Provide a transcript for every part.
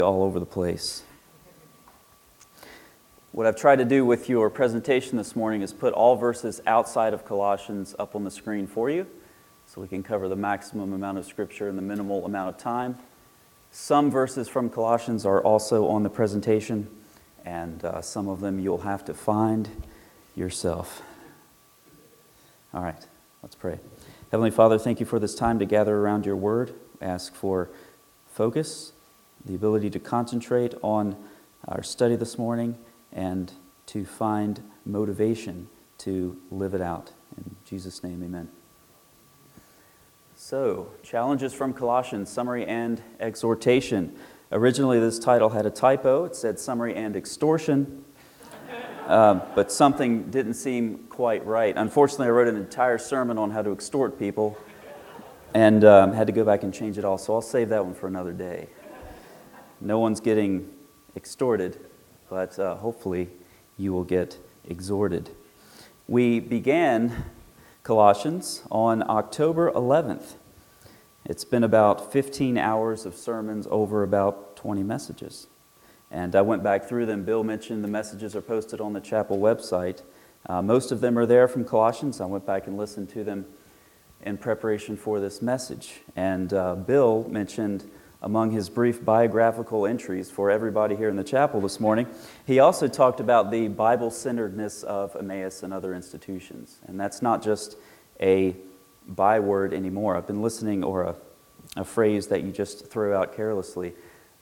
all over the place. What I've tried to do with your presentation this morning is put all verses outside of Colossians up on the screen for you, so we can cover the maximum amount of Scripture in the minimal amount of time. Some verses from Colossians are also on the presentation, and some of them you'll have to find yourself. All right, let's pray. Heavenly Father, thank you for this time to gather around your word. I ask for focus, the ability to concentrate on our study this morning, and to find motivation to live it out. In Jesus' name, amen. So, challenges from Colossians, summary and exhortation. Originally, this title had a typo. It said summary and extortion, but something didn't seem quite right. Unfortunately, I wrote an entire sermon on how to extort people and had to go back and change it all, so I'll save that one for another day. No one's getting extorted, but hopefully you will get exhorted. We began Colossians on October 11th. It's been about 15 hours of sermons over about 20 messages. And I went back through them. Bill mentioned the messages are posted on the chapel website. Most of them are there from Colossians. I went back and listened to them in preparation for this message. And Bill mentioned among his brief biographical entries for everybody here in the chapel this morning, he also talked about the Bible-centeredness of Emmaus and other institutions. And that's not just a byword anymore. I've been listening, or a phrase that you just throw out carelessly.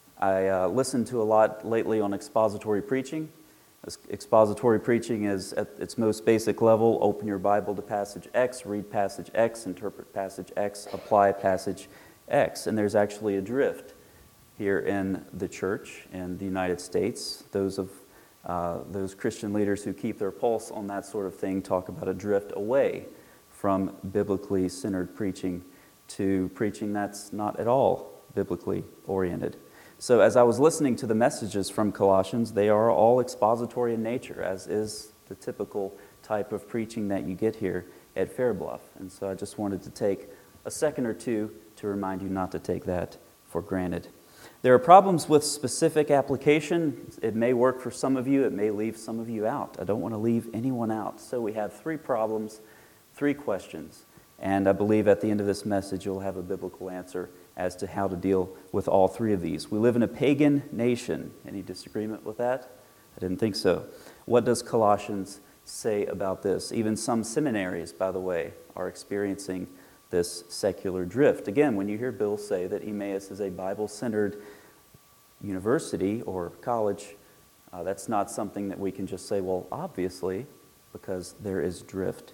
I listened to a lot lately on expository preaching. Expository preaching is, at its most basic level, open your Bible to passage X, read passage X, interpret passage X, apply passage X. And there's actually a drift here in the church in the United States. Those Christian leaders who keep their pulse on that sort of thing talk about a drift away from biblically centered preaching to preaching that's not at all biblically oriented. So as I was listening to the messages from Colossians, they are all expository in nature, as is the typical type of preaching that you get here at Fairbluff. And so I just wanted to take a second or two to remind you not to take that for granted. There are problems with specific application. It may work for some of you. It may leave some of you out. I don't want to leave anyone out. So we have 3 problems, 3 questions. And I believe at the end of this message, you'll have a biblical answer as to how to deal with all 3 of these. We live in a pagan nation. Any disagreement with that? I didn't think so. What does Colossians say about this? Even some seminaries, by the way, are experiencing this secular drift. Again, when you hear Bill say that Emmaus is a Bible-centered university or college, that's not something that we can just say, well, obviously, because there is drift.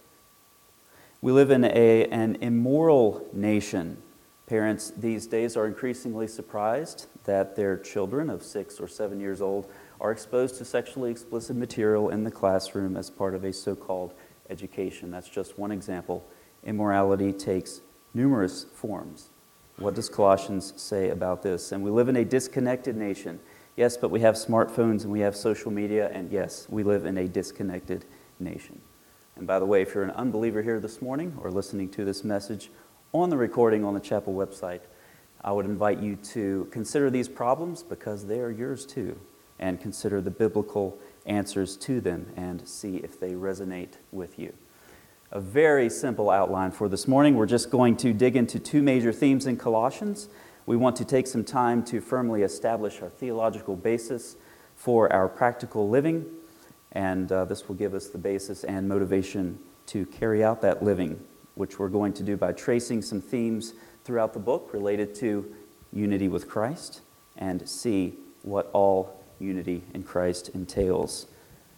We live in an immoral nation. Parents these days are increasingly surprised that their children of 6 or 7 years old are exposed to sexually explicit material in the classroom as part of a so-called education. That's just one example. Immorality takes numerous forms. What does Colossians say about this? And we live in a disconnected nation. Yes, but we have smartphones and we have social media, and yes, we live in a disconnected nation. And by the way, if you're an unbeliever here this morning or listening to this message on the recording on the chapel website, I would invite you to consider these problems because they are yours too, and consider the biblical answers to them and see if they resonate with you. A very simple outline for this morning. We're just going to dig into 2 major themes in Colossians. We want to take some time to firmly establish our theological basis for our practical living, and this will give us the basis and motivation to carry out that living, which we're going to do by tracing some themes throughout the book related to unity with Christ and see what all unity in Christ entails.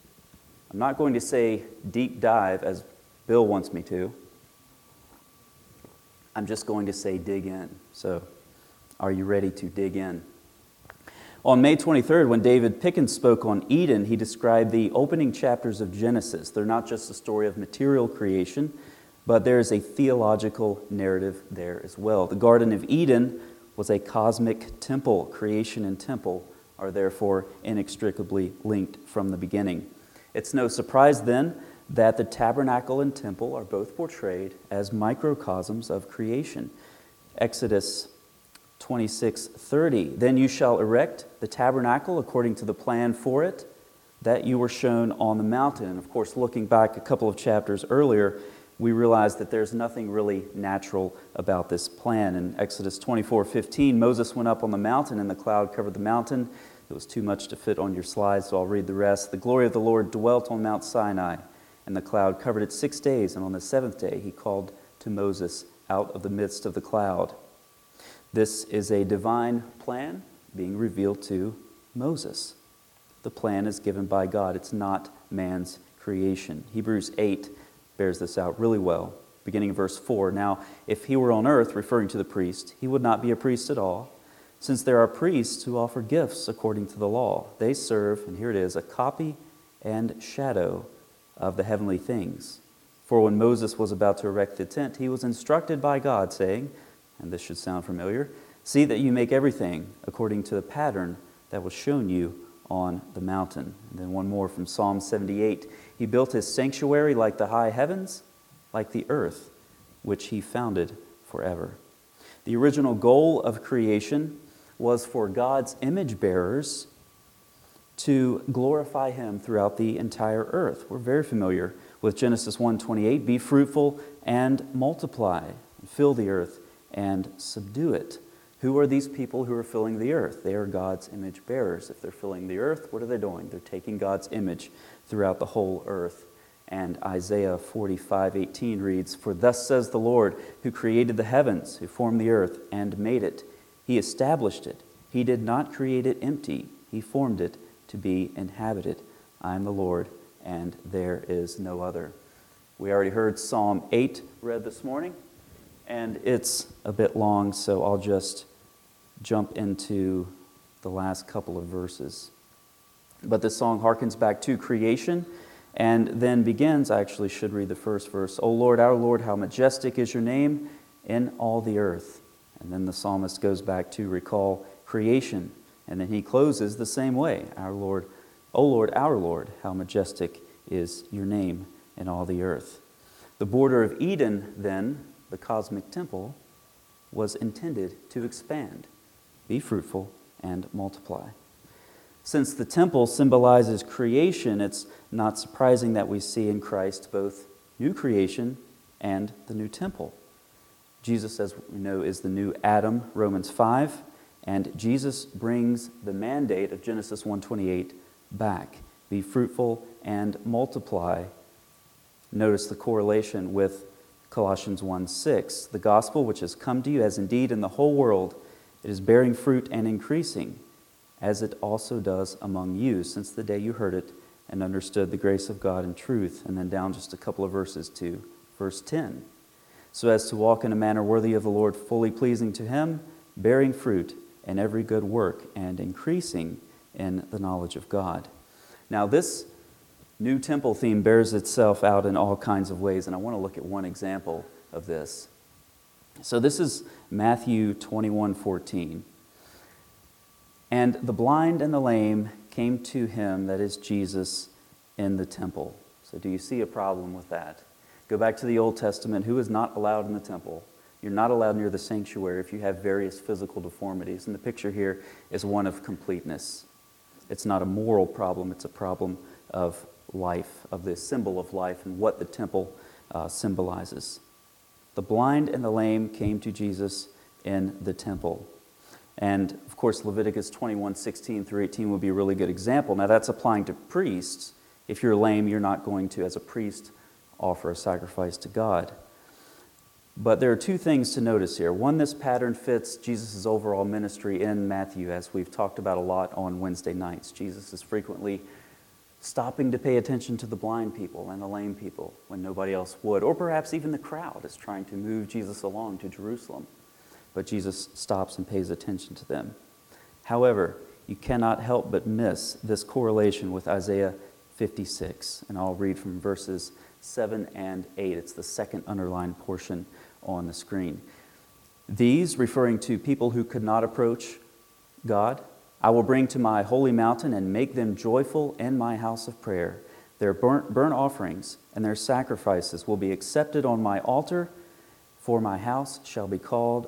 I'm not going to say deep dive as Bill wants me to. I'm just going to say dig in. So, are you ready to dig in? On May 23rd, when David Pickens spoke on Eden, he described the opening chapters of Genesis. They're not just a story of material creation, but there is a theological narrative there as well. The Garden of Eden was a cosmic temple. Creation and temple are therefore inextricably linked from the beginning. It's no surprise then that the tabernacle and temple are both portrayed as microcosms of creation. Exodus 26:30. Then you shall erect the tabernacle according to the plan for it, that you were shown on the mountain. And of course, looking back a couple of chapters earlier, we realize that there's nothing really natural about this plan. In Exodus 24:15, Moses went up on the mountain, and the cloud covered the mountain. It was too much to fit on your slides, so I'll read the rest. The glory of the Lord dwelt on Mount Sinai, and the cloud covered it 6 days, and on the seventh day he called to Moses out of the midst of the cloud. This is a divine plan being revealed to Moses. The plan is given by God. It's not man's creation. Hebrews 8 bears this out really well, beginning of verse 4. Now, if he were on earth, referring to the priest, he would not be a priest at all, since there are priests who offer gifts according to the law. They serve, and here it is, a copy and shadow of the heavenly things. For when Moses was about to erect the tent, he was instructed by God, saying, and this should sound familiar, see that you make everything according to the pattern that was shown you on the mountain. And then one more from Psalm 78. He built his sanctuary like the high heavens, like the earth, which he founded forever. The original goal of creation was for God's image bearers to glorify him throughout the entire earth. We're very familiar with Genesis 1:28, be fruitful and multiply, and fill the earth and subdue it. Who are these people who are filling the earth? They are God's image bearers. If they're filling the earth, what are they doing? They're taking God's image throughout the whole earth. And Isaiah 45:18 reads, for thus says the Lord, who created the heavens, who formed the earth and made it. He established it. He did not create it empty. He formed it to be inhabited. I am the Lord, and there is no other. We already heard Psalm 8 read this morning, and it's a bit long, so I'll just jump into the last couple of verses. But this song harkens back to creation, and then begins, I actually should read the first verse, O Lord, our Lord, how majestic is your name in all the earth. And then the psalmist goes back to recall creation, and then he closes the same way, our Lord, O Lord, our Lord, how majestic is your name in all the earth. The border of Eden, then, the cosmic temple, was intended to expand, be fruitful, and multiply. Since the temple symbolizes creation, it's not surprising that we see in Christ both new creation and the new temple. Jesus, as we know, is the new Adam, Romans 5, and Jesus brings the mandate of Genesis 1:28 back. Be fruitful and multiply. Notice the correlation with Colossians 1:6. The gospel which has come to you as indeed in the whole world, it is bearing fruit and increasing, as it also does among you, since the day you heard it and understood the grace of God in truth. And then down just a couple of verses to verse 10. So as to walk in a manner worthy of the Lord, fully pleasing to him, bearing fruit in every good work, and increasing in the knowledge of God. Now this new temple theme bears itself out in all kinds of ways, and I want to look at one example of this. So this is Matthew 21:14. And the blind and the lame came to him, that is Jesus, in the temple. So do you see a problem with that? Go back to the Old Testament. Who is not allowed in the temple? You're not allowed near the sanctuary if you have various physical deformities. And the picture here is one of completeness. It's not a moral problem. It's a problem of life, of the symbol of life and what the temple symbolizes. The blind and the lame came to Jesus in the temple. And, of course, Leviticus 21:16 through 18 would be a really good example. Now, that's applying to priests. If you're lame, you're not going to, as a priest, offer a sacrifice to God. But there are two things to notice here. One, this pattern fits Jesus' overall ministry in Matthew, as we've talked about a lot on Wednesday nights. Jesus is frequently stopping to pay attention to the blind people and the lame people when nobody else would. Or perhaps even the crowd is trying to move Jesus along to Jerusalem. But Jesus stops and pays attention to them. However, you cannot help but miss this correlation with Isaiah 56. And I'll read from verses 7 and 8. It's the second underlined portion on the screen. These, referring to people who could not approach God, I will bring to my holy mountain and make them joyful in my house of prayer. Their burnt offerings and their sacrifices will be accepted on my altar, for my house shall be called a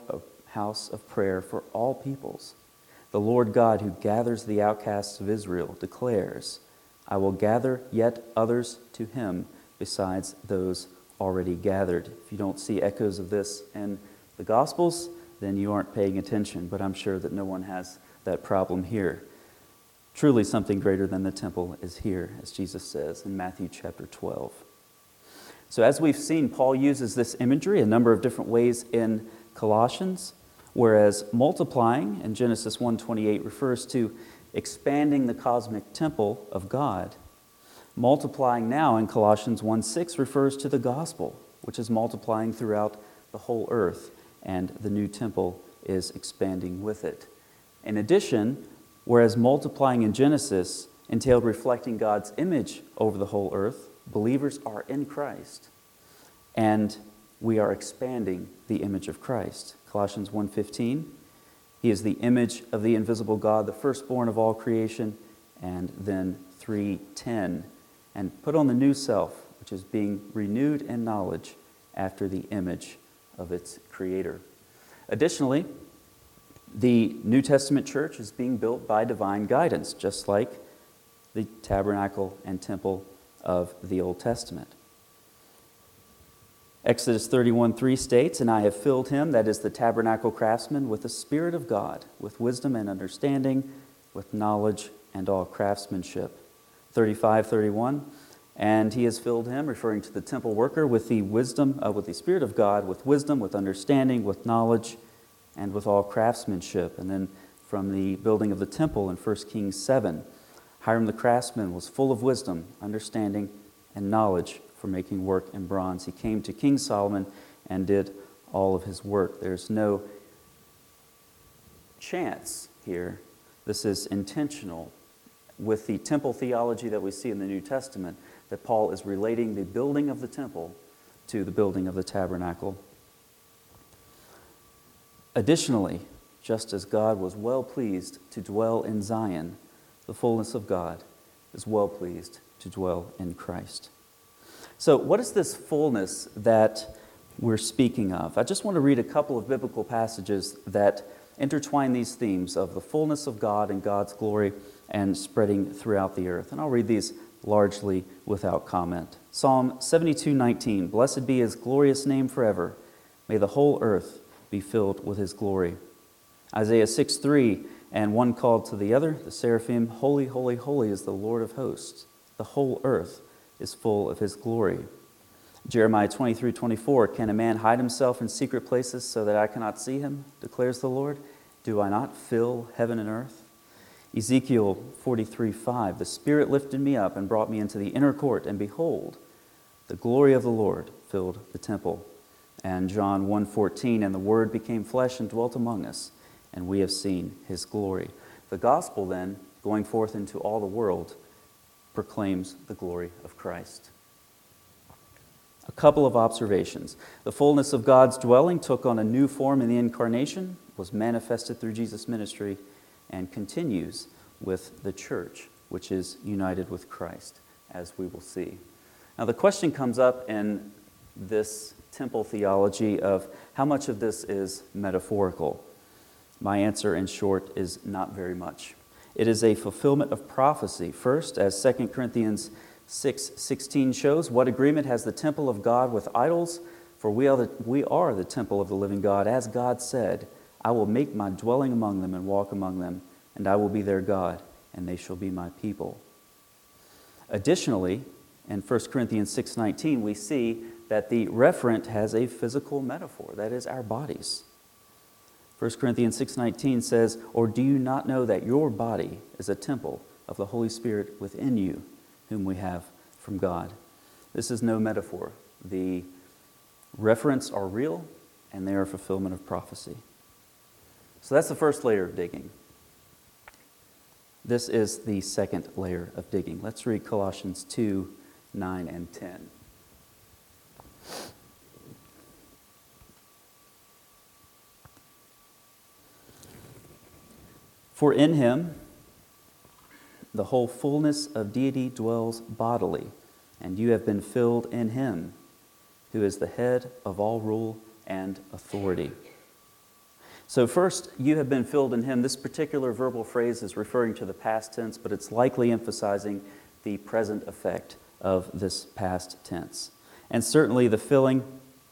house of prayer for all peoples. The Lord God, who gathers the outcasts of Israel, declares, I will gather yet others to him besides those already gathered. If you don't see echoes of this in the Gospels, then you aren't paying attention, but I'm sure that no one has that problem here. Truly something greater than the temple is here, as Jesus says in Matthew chapter 12. So as we've seen, Paul uses this imagery a number of different ways in Colossians, whereas multiplying in Genesis 1:28 refers to expanding the cosmic temple of God. Multiplying now in Colossians 1:6 refers to the gospel, which is multiplying throughout the whole earth, and the new temple is expanding with it. In addition, whereas multiplying in Genesis entailed reflecting God's image over the whole earth, believers are in Christ, and we are expanding the image of Christ. Colossians 1:15, he is the image of the invisible God, the firstborn of all creation. And then 3:10, and put on the new self, which is being renewed in knowledge after the image of its creator. Additionally, the New Testament church is being built by divine guidance, just like the tabernacle and temple of the Old Testament. Exodus 31:3 states, and I have filled him, that is the tabernacle craftsman, with the Spirit of God, with wisdom and understanding, with knowledge and all craftsmanship. 35:31, and he has filled him, referring to the temple worker, with the Spirit of God, with wisdom, with understanding, with knowledge, and with all craftsmanship. And then from the building of the temple in 1 Kings 7, Hiram the craftsman was full of wisdom, understanding, and knowledge for making work in bronze. He came to King Solomon and did all of his work. There's no chance here. This is intentional with the temple theology that we see in the New Testament, that Paul is relating the building of the temple to the building of the tabernacle. Additionally, just as God was well pleased to dwell in Zion, the fullness of God is well pleased to dwell in Christ. So what is this fullness that we're speaking of? I just want to read a couple of biblical passages that intertwine these themes of the fullness of God and God's glory and spreading throughout the earth. And I'll read these largely without comment. Psalm 72:19, blessed be his glorious name forever. May the whole earth be filled with his glory. Isaiah 6:3, and one called to the other, the seraphim, holy, holy, holy is the Lord of hosts. The whole earth is full of his glory. Jeremiah 23:24, can a man hide himself in secret places so that I cannot see him, declares the Lord? Do I not fill heaven and earth? Ezekiel 43:5, the Spirit lifted me up and brought me into the inner court, and behold, the glory of the Lord filled the temple. And John 1:14, and the Word became flesh and dwelt among us, and we have seen his glory. The gospel then, going forth into all the world, proclaims the glory of Christ. A couple of observations. The fullness of God's dwelling took on a new form in the incarnation, was manifested through Jesus' ministry, and continues with the church, which is united with Christ, as we will see. Now the question comes up in this temple theology of how much of this is metaphorical. My answer, in short, is not very much. It is a fulfillment of prophecy. First, as 2 Corinthians 6:16 shows, what agreement has the temple of God with idols? For we are the temple of the living God. As God said, I will make my dwelling among them and walk among them, and I will be their God, and they shall be my people. Additionally, in 1 Corinthians 6:19, we see that the referent has a physical metaphor, that is, our bodies. 1 Corinthians 6:19 says, or do you not know that your body is a temple of the Holy Spirit within you, whom we have from God? This is no metaphor. The referents are real, and they are a fulfillment of prophecy. So that's the first layer of digging. This is the second layer of digging. Let's read Colossians 2:9 and 10. For in him the whole fullness of deity dwells bodily, and you have been filled in him, who is the head of all rule and authority. So first, you have been filled in him. This particular verbal phrase is referring to the past tense, but it's likely emphasizing the present effect of this past tense. And certainly the filling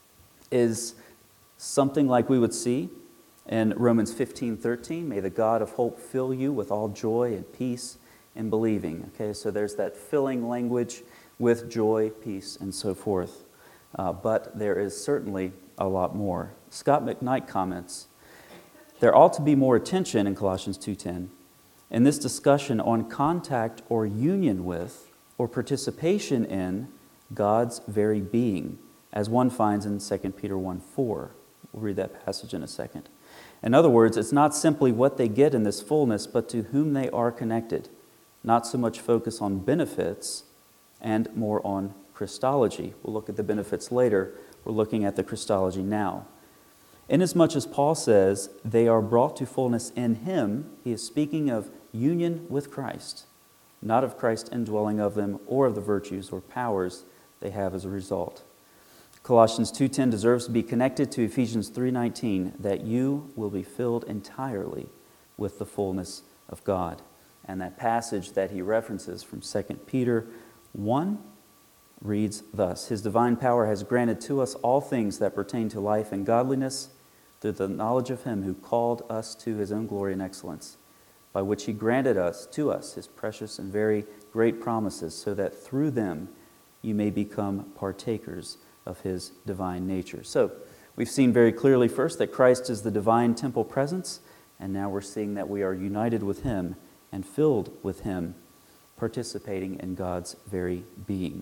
is something like we would see in Romans 15:13. May the God of hope fill you with all joy and peace in believing. Okay, so there's that filling language with joy, peace, and so forth. But there is certainly a lot more. Scott McKnight comments, there ought to be more attention in Colossians 2:10 in this discussion on contact or union with or participation in God's very being, as one finds in 2 Peter 1:4. We'll read that passage in a second. In other words, it's not simply what they get in this fullness, but to whom they are connected. Not so much focus on benefits and more on Christology. We'll look at the benefits later. We're looking at the Christology now. Inasmuch as Paul says they are brought to fullness in him, he is speaking of union with Christ, not of Christ indwelling of them or of the virtues or powers they have as a result. Colossians 2:10 deserves to be connected to Ephesians 3:19, that you will be filled entirely with the fullness of God. And that passage that he references from 2 Peter 1 reads thus, his divine power has granted to us all things that pertain to life and godliness through the knowledge of him who called us to his own glory and excellence, by which he granted to us his precious and very great promises, so that through them you may become partakers of his divine nature. So we've seen very clearly first that Christ is the divine temple presence, and now we're seeing that we are united with him and filled with him, participating in God's very being.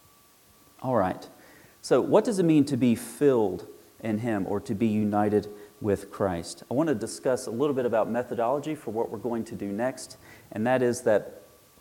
All right, so what does it mean to be filled in him or to be united with Christ? I want to discuss a little bit about methodology for what we're going to do next, and that is that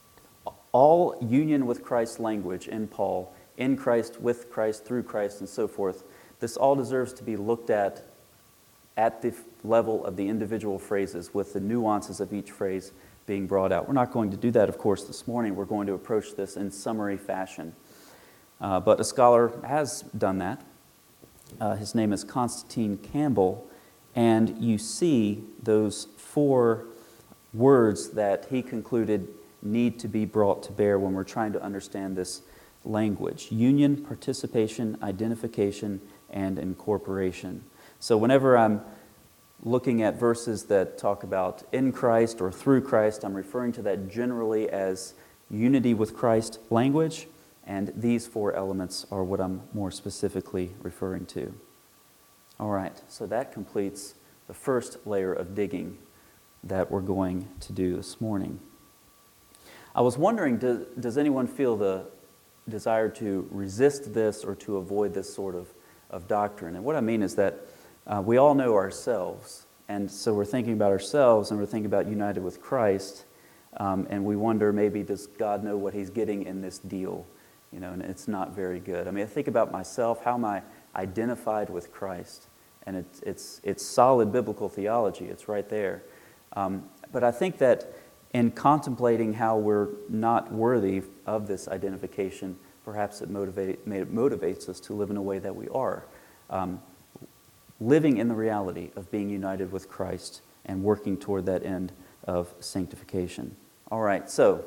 all union with Christ language in Paul, in Christ, with Christ, through Christ, and so forth, this all deserves to be looked at the level of the individual phrases, with the nuances of each phrase being brought out. We're not going to do that, of course, this morning. We're going to approach this in summary fashion. But a scholar has done that. His name is Constantine Campbell, and you see those 4 words that he concluded need to be brought to bear when we're trying to understand this language: union, participation, identification, and incorporation. So whenever I'm looking at verses that talk about in Christ or through Christ, I'm referring to that generally as unity with Christ language. And these 4 elements are what I'm more specifically referring to. All right, so that completes the first layer of digging that we're going to do this morning. I was wondering, does anyone feel the desire to resist this or to avoid this sort of doctrine? And what I mean is that we all know ourselves, and so we're thinking about ourselves and we're thinking about united with Christ, and we wonder, maybe does God know what he's getting in this deal? You know, and it's not very good. I mean, I think about myself, how am I identified with Christ? And it's solid biblical theology. It's right there. But I think that in contemplating how we're not worthy of this identification, perhaps it motivates us to live in a way that we are. Living in the reality of being united with Christ and working toward that end of sanctification. All right, so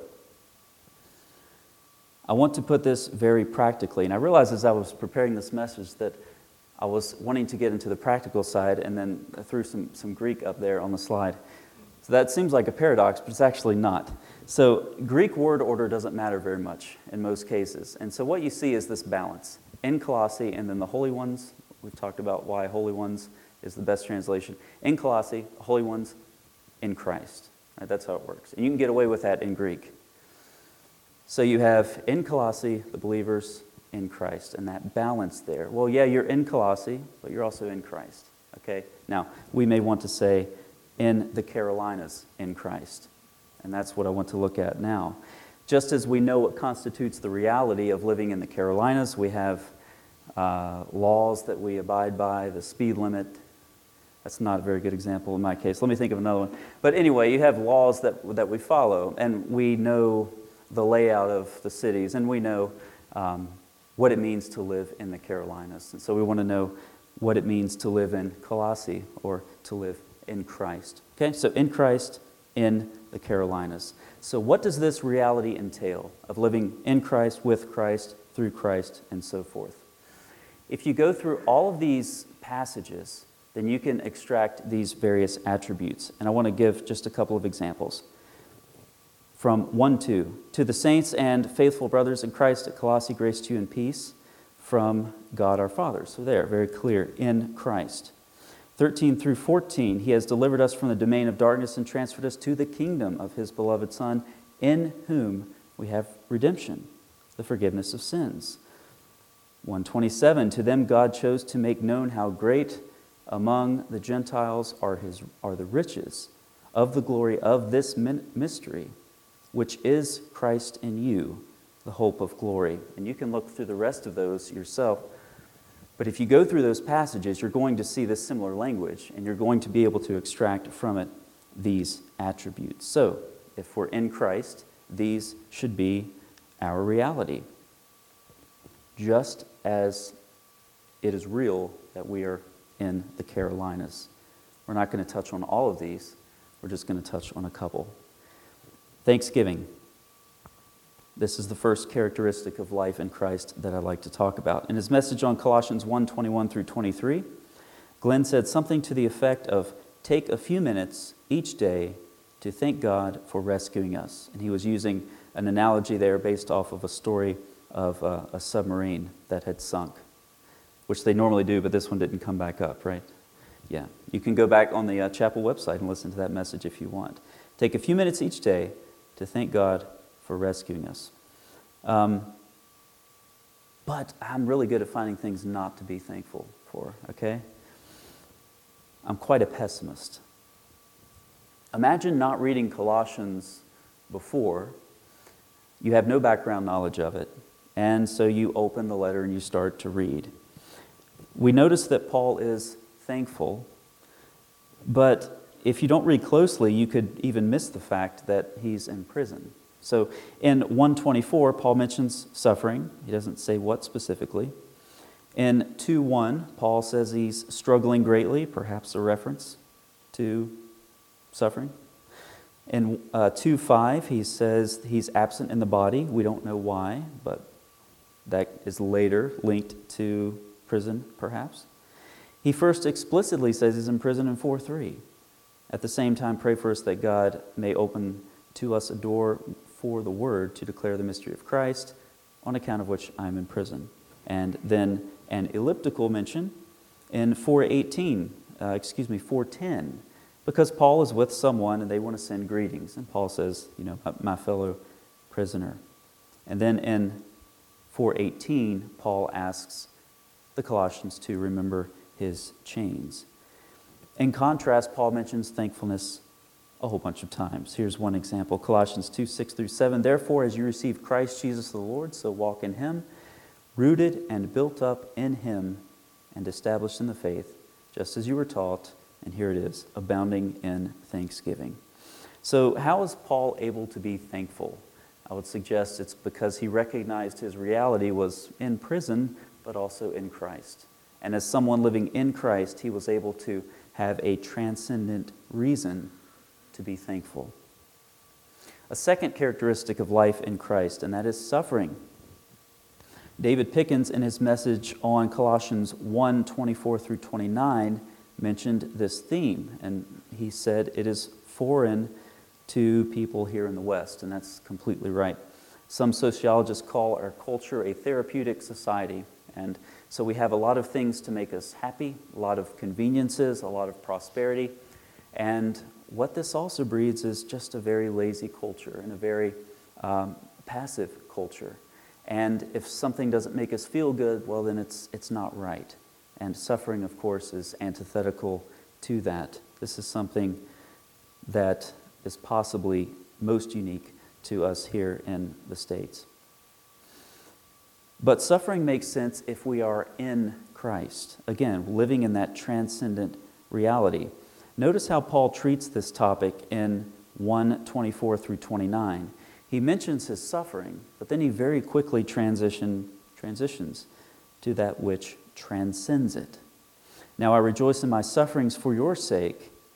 I want to put this very practically, and I realized as I was preparing this message that I was wanting to get into the practical side, and then I threw some Greek up there on the slide. So that seems like a paradox, but it's actually not. So Greek word order doesn't matter very much in most cases. And so what you see is this balance. In Colossae, and then the Holy Ones, we've talked about why Holy Ones is the best translation. In Colossae, Holy Ones in Christ. Right, that's how it works. And you can get away with that in Greek. So you have in Colossae, the believers in Christ, and that balance there. Well, yeah, you're in Colossae, but you're also in Christ. Okay? Now, we may want to say in the Carolinas in Christ. And that's what I want to look at now. Just as we know what constitutes the reality of living in the Carolinas, we have laws that we abide by, the speed limit. That's not a very good example in my case. Let me think of another one. But anyway, you have laws that we follow, and we know the layout of the cities, and we know what it means to live in the Carolinas. And so we want to know what it means to live in Colossae or to live in Christ. Okay, so in Christ, in the Carolinas. So what does this reality entail of living in Christ, with Christ, through Christ, and so forth? If you go through all of these passages, then you can extract these various attributes. And I want to give just a couple of examples. From 1:2, to the saints and faithful brothers in Christ at Colossae, grace to you and peace from God our Father. So there, very clear, in Christ. 13 through 14, he has delivered us from the domain of darkness and transferred us to the kingdom of his beloved Son, in whom we have redemption, the forgiveness of sins. 127, to them God chose to make known how great among the Gentiles are the riches of the glory of this mystery, which is Christ in you, the hope of glory. And you can look through the rest of those yourself. But if you go through those passages, you're going to see this similar language, and you're going to be able to extract from it these attributes. So, if we're in Christ, these should be our reality. Just as it is real that we are in the Carolinas. We're not going to touch on all of these. We're just going to touch on a couple. Thanksgiving. This is the first characteristic of life in Christ that I'd like to talk about. In his message on Colossians 1:21 through 23, Glenn said something to the effect of, take a few minutes each day to thank God for rescuing us. And he was using an analogy there based off of a story of a submarine that had sunk, which they normally do, but this one didn't come back up, right? Yeah, you can go back on the chapel website and listen to that message if you want. Take a few minutes each day to thank God for rescuing us. But I'm really good at finding things not to be thankful for, okay? I'm quite a pessimist. Imagine not reading Colossians before. You have no background knowledge of it. And so you open the letter and you start to read. We notice that Paul is thankful, but if you don't read closely, you could even miss the fact that he's in prison. So in 1:24, Paul mentions suffering. He doesn't say what specifically. In 2:1, Paul says he's struggling greatly, perhaps a reference to suffering. In 2:5, he says he's absent in the body. We don't know why, but that is later linked to prison, perhaps. He first explicitly says he's in prison in 4:3. At the same time, pray for us that God may open to us a door for the word to declare the mystery of Christ, on account of which I'm in prison. And then an elliptical mention in 4:10, because Paul is with someone and they want to send greetings. And Paul says, my fellow prisoner. And then in 4:18, Paul asks the Colossians to remember his chains. In contrast, Paul mentions thankfulness a whole bunch of times. Here's one example, Colossians 2:6 through 7. Therefore, as you receive Christ Jesus the Lord, so walk in him, rooted and built up in him and established in the faith, just as you were taught, and here it is, abounding in thanksgiving. So how is Paul able to be thankful? I would suggest it's because he recognized his reality was in prison, but also in Christ. And as someone living in Christ, he was able to have a transcendent reason to be thankful. A second characteristic of life in Christ, and that is suffering. David Pickens, in his message on Colossians 1:24 through 29, mentioned this theme, and he said it is foreign to people here in the West, and that's completely right. Some sociologists call our culture a therapeutic society, and so we have a lot of things to make us happy, a lot of conveniences, a lot of prosperity, and what this also breeds is just a very lazy culture and a very passive culture. And if something doesn't make us feel good, well, then it's not right. And suffering, of course, is antithetical to that. This is something that is possibly most unique to us here in the States. But suffering makes sense if we are in Christ. Again, living in that transcendent reality. Notice how Paul treats this topic in 1:24 through 29. He mentions his suffering, but then he very quickly transitions to that which transcends it. Now I rejoice in my sufferings for your sake,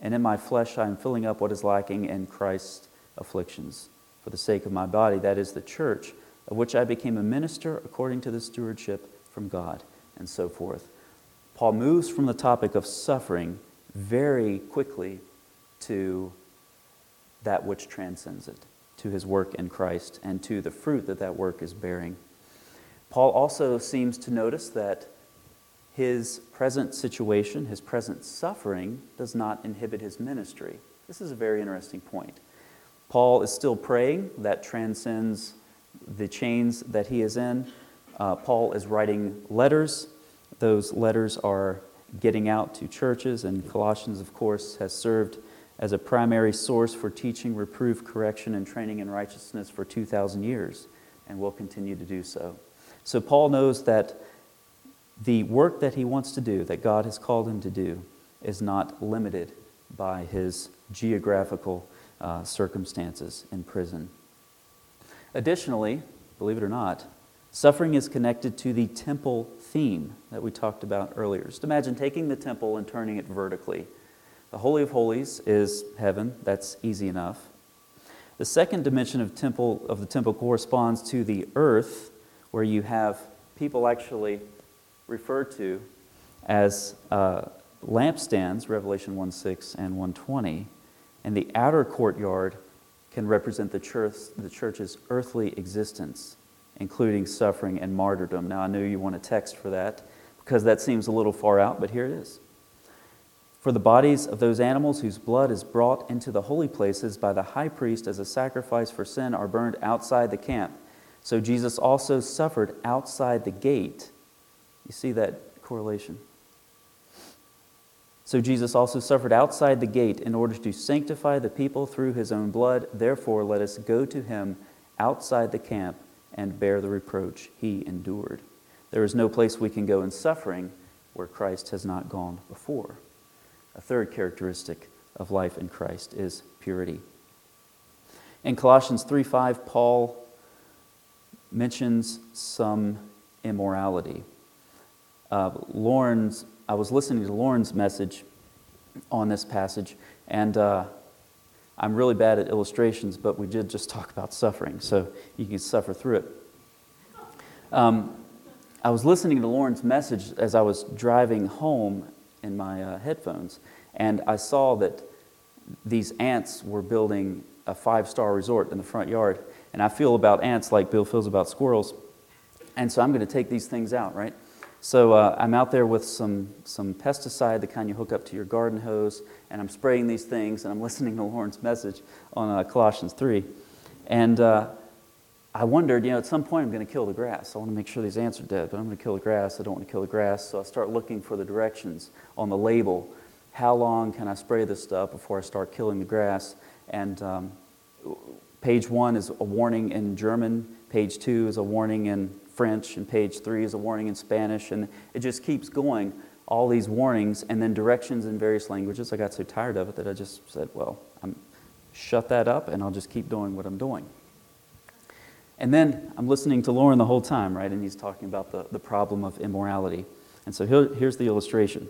and in my flesh I am filling up what is lacking in Christ's afflictions. For the sake of my body, that is the church, of which I became a minister according to the stewardship from God," and so forth. Paul moves from the topic of suffering very quickly to that which transcends it, to his work in Christ and to the fruit that that work is bearing. Paul also seems to notice that his present situation, his present suffering, does not inhibit his ministry. This is a very interesting point. Paul is still praying. That transcends the chains that he is in. Paul is writing letters. Those letters are getting out to churches, and Colossians, of course, has served as a primary source for teaching, reproof, correction, and training in righteousness for 2,000 years, and will continue to do so. So Paul knows that the work that he wants to do, that God has called him to do, is not limited by his geographical circumstances in prison. Additionally, believe it or not, suffering is connected to the temple theme that we talked about earlier. Just imagine taking the temple and turning it vertically. The Holy of Holies is heaven. That's easy enough. The second dimension of the temple corresponds to the earth, where you have people actually referred to as lampstands, Revelation 1:6 and 1:20, and the outer courtyard can represent the church's earthly existence, including suffering and martyrdom. Now, I know you want a text for that, because that seems a little far out, but here it is. "For the bodies of those animals whose blood is brought into the holy places by the high priest as a sacrifice for sin are burned outside the camp. So Jesus also suffered outside the gate." You see that correlation? "So Jesus also suffered outside the gate in order to sanctify the people through his own blood. Therefore, let us go to him outside the camp and bear the reproach he endured." There is no place we can go in suffering where Christ has not gone before. A third characteristic of life in Christ is purity. In Colossians 3:5, Paul mentions some immorality. I was listening to Lauren's message on this passage, and I'm really bad at illustrations, but we did just talk about suffering, so you can suffer through it. I was listening to Lauren's message as I was driving home in my headphones, and I saw that these ants were building a 5-star resort in the front yard. And I feel about ants like Bill feels about squirrels, and so I'm going to take these things out, right? So I'm out there with some pesticide, the kind you hook up to your garden hose, and I'm spraying these things, and I'm listening to Lauren's message on Colossians 3. And I wondered, at some point I'm going to kill the grass. I want to make sure these ants are dead, but I'm going to kill the grass. I don't want to kill the grass. So I start looking for the directions on the label. How long can I spray this stuff before I start killing the grass? And page 1 is a warning in German. Page 2 is a warning in French. And page 3 is a warning in Spanish. And it just keeps going, all these warnings, and then directions in various languages. I got so tired of it that I just said, well, shut that up, and I'll just keep doing what I'm doing. And then I'm listening to Lauren the whole time, right? And he's talking about the problem of immorality. And so here's the illustration.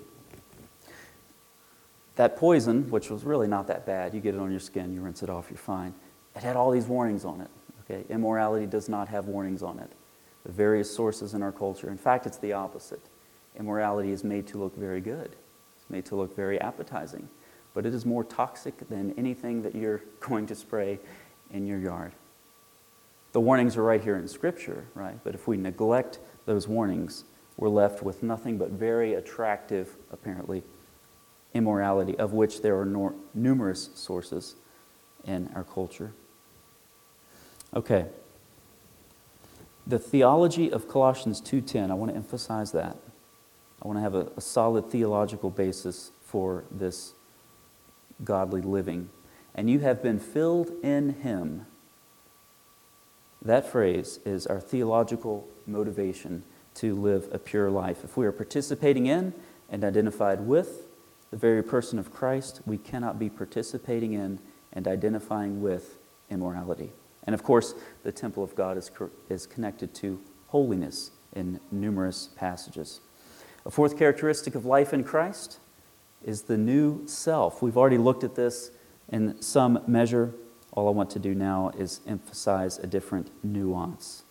That poison, which was really not that bad, you get it on your skin, you rinse it off, you're fine. It had all these warnings on it. Okay, immorality does not have warnings on it. The various sources in our culture. In fact, it's the opposite. Immorality is made to look very good. It's made to look very appetizing. But it is more toxic than anything that you're going to spray in your yard. The warnings are right here in Scripture, right? But if we neglect those warnings, we're left with nothing but very attractive, apparently, immorality, of which there are numerous sources in our culture. Okay. The theology of Colossians 2:10, I want to emphasize that. I want to have a solid theological basis for this godly living. And you have been filled in Him. That phrase is our theological motivation to live a pure life. If we are participating in and identified with the very person of Christ, we cannot be participating in and identifying with immorality. And of course, the temple of God is connected to holiness in numerous passages. A fourth characteristic of life in Christ is the new self. We've already looked at this in some measure. All I want to do now is emphasize a different nuance.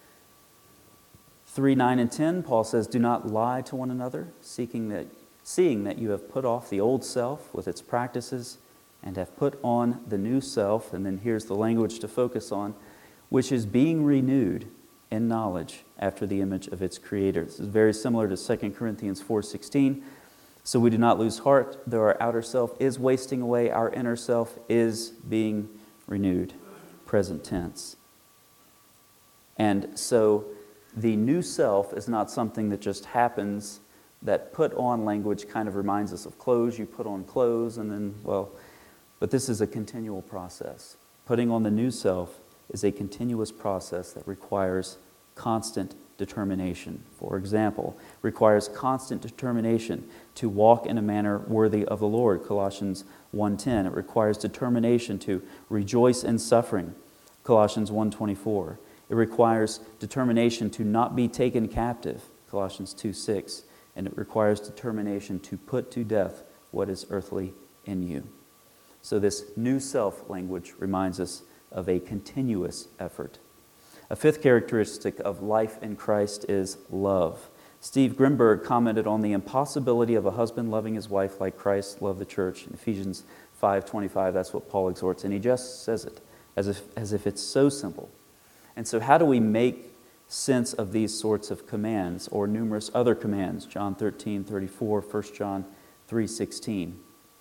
3, 9, and 10, Paul says, "Do not lie to one another, seeing that you have put off the old self with its practices and have put on the new self," and then here's the language to focus on, "which is being renewed in knowledge after the image of its creator." This is very similar to 2 Corinthians 4:16. "So we do not lose heart, though our outer self is wasting away, our inner self is being renewed." Present tense. And so the new self is not something that just happens. That put on language kind of reminds us of clothes. You put on clothes and then, but this is a continual process. Putting on the new self is a continuous process that requires constant determination. For example, requires constant determination to walk in a manner worthy of the Lord, Colossians 1:10. It requires determination to rejoice in suffering, Colossians 1:24. It requires determination to not be taken captive, Colossians 2:6. And it requires determination to put to death what is earthly in you. So this new self language reminds us of a continuous effort. A fifth characteristic of life in Christ is love. Steve Grimberg commented on the impossibility of a husband loving his wife like Christ loved the church. In Ephesians 5:25, that's what Paul exhorts. And he just says it as if it's so simple. And so how do we make sense of these sorts of commands or numerous other commands? John 13:34, 1 John 3:16.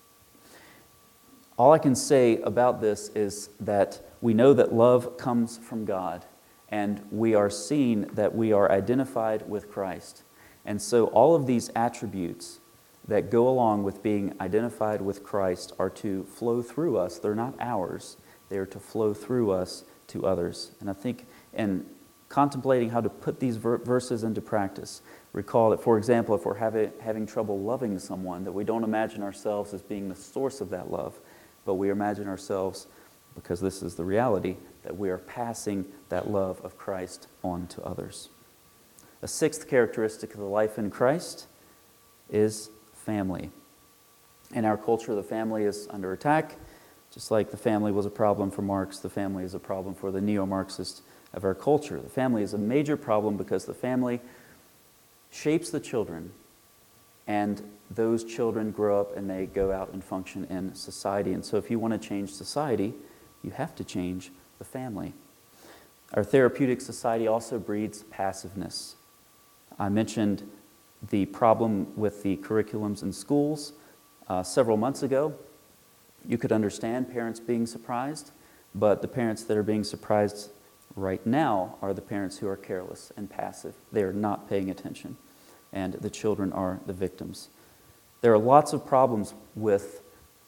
All I can say about this is that we know that love comes from God, and we are seeing that we are identified with Christ. And so all of these attributes that go along with being identified with Christ are to flow through us. They're not ours. They are to flow through us to others. And I think in contemplating how to put these verses into practice, recall that, for example, if we're having trouble loving someone, that we don't imagine ourselves as being the source of that love, but we imagine ourselves, because this is the reality, that we are passing that love of Christ on to others. A sixth characteristic of the life in Christ is family. In our culture, the family is under attack. Just like the family was a problem for Marx, the family is a problem for the neo-Marxists of our culture. The family is a major problem because the family shapes the children, and those children grow up and they go out and function in society. And so if you want to change society, you have to change the family. Our therapeutic society also breeds passiveness. I mentioned the problem with the curriculums in schools several months ago. You could understand parents being surprised, but the parents that are being surprised right now are the parents who are careless and passive. They are not paying attention, and the children are the victims. There are lots of problems with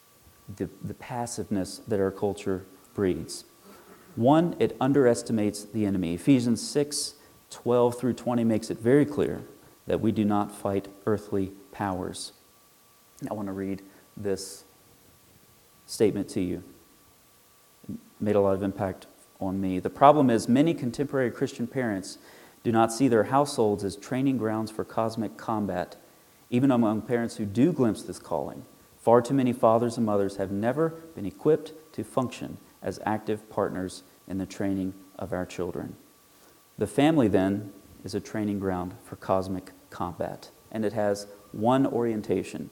the passiveness that our culture breeds. One, it underestimates the enemy. Ephesians 6:12 through 20 makes it very clear that we do not fight earthly powers. I want to read this statement to you. It made a lot of impact on me. The problem is many contemporary Christian parents do not see their households as training grounds for cosmic combat. Even among parents who do glimpse this calling, far too many fathers and mothers have never been equipped to function as active partners in the training of our children. The family, then, is a training ground for cosmic combat, and it has one orientation.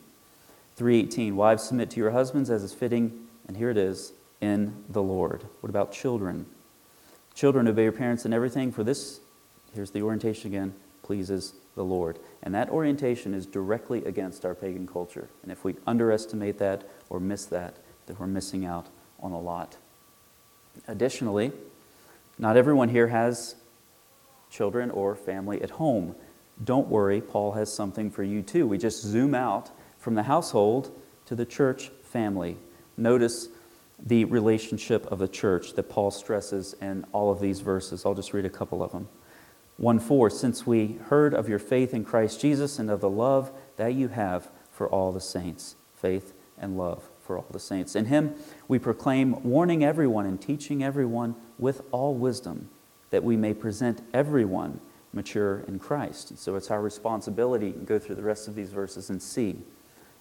3:18, wives, submit to your husbands as is fitting, and here it is, in the Lord. What about children? Children, obey your parents in everything, for this, here's the orientation again, pleases the Lord. And that orientation is directly against our pagan culture. And if we underestimate that or miss that, then we're missing out on a lot. Additionally, not everyone here has children or family at home. Don't worry, Paul has something for you too. We just zoom out from the household to the church family. Notice the relationship of the church that Paul stresses in all of these verses. I'll just read a couple of them. 1:4, since we heard of your faith in Christ Jesus and of the love that you have for all the saints. Faith and love for all the saints. In him we proclaim, warning everyone and teaching everyone with all wisdom, that we may present everyone mature in Christ. And so it's our responsibility to go through the rest of these verses and see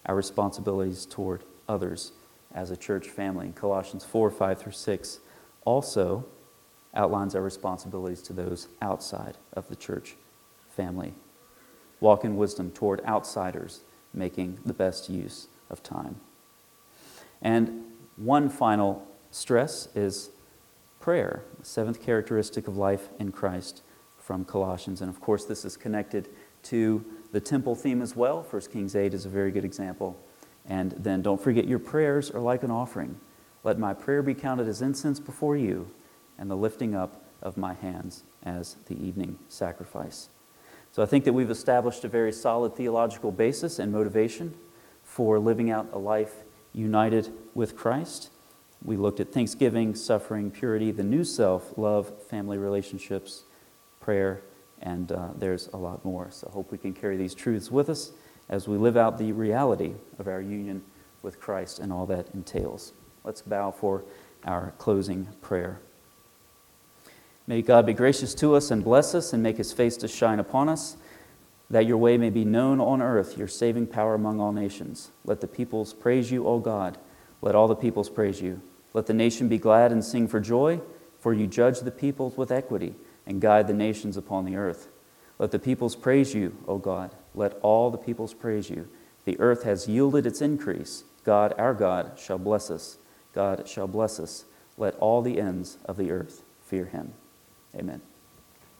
our responsibilities toward others as a church family. And Colossians 4, 5 through 6 also outlines our responsibilities to those outside of the church family. Walk in wisdom toward outsiders, making the best use of time. And one final stress is prayer, the seventh characteristic of life in Christ from Colossians. And of course, this is connected to the temple theme as well. 1 Kings 8 is a very good example. And then don't forget, your prayers are like an offering. Let my prayer be counted as incense before you, and the lifting up of my hands as the evening sacrifice. So I think that we've established a very solid theological basis and motivation for living out a life united with Christ. We looked at thanksgiving, suffering, purity, the new self, love, family relationships, prayer, and there's a lot more. So I hope we can carry these truths with us as we live out the reality of our union with Christ and all that entails. Let's bow for our closing prayer. May God be gracious to us and bless us and make His face to shine upon us, that your way may be known on earth, your saving power among all nations. Let the peoples praise you, O God. Let all the peoples praise you. Let the nation be glad and sing for joy, for you judge the peoples with equity and guide the nations upon the earth. Let the peoples praise you, O God. Let all the peoples praise you. The earth has yielded its increase. God, our God, shall bless us. God shall bless us. Let all the ends of the earth fear Him. Amen.